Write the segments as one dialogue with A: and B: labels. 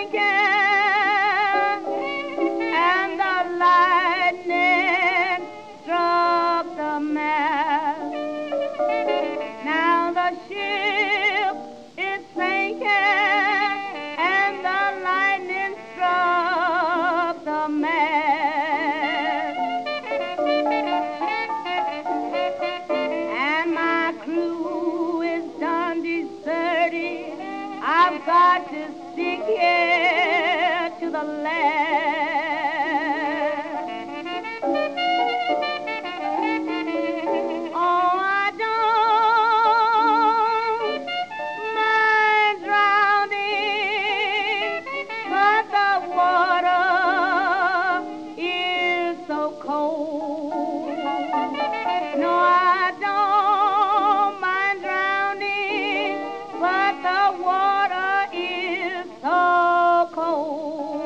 A: sinking, and the lightning struck the mast. Now the ship is sinking, and the lightning struck the mast. And my crew is done deserted. I've got to stick here to the last. Oh, I don't mind drowning, but the water is so cold. No, I don't mind drowning, but the water is so cold.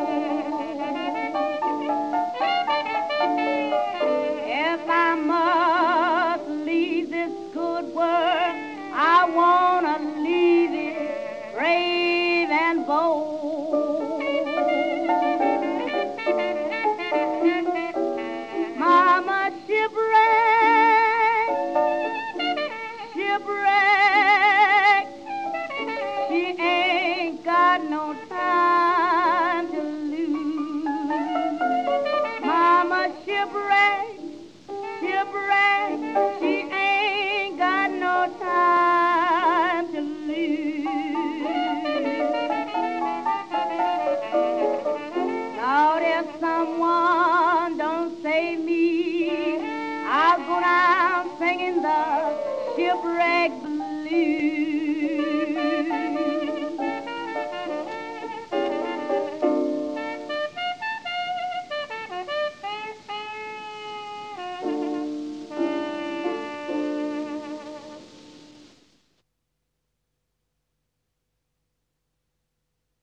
A: If I must leave this good world, I wanna leave it brave and bold. Mama shipwreck, shipwreck, she ain't got no time.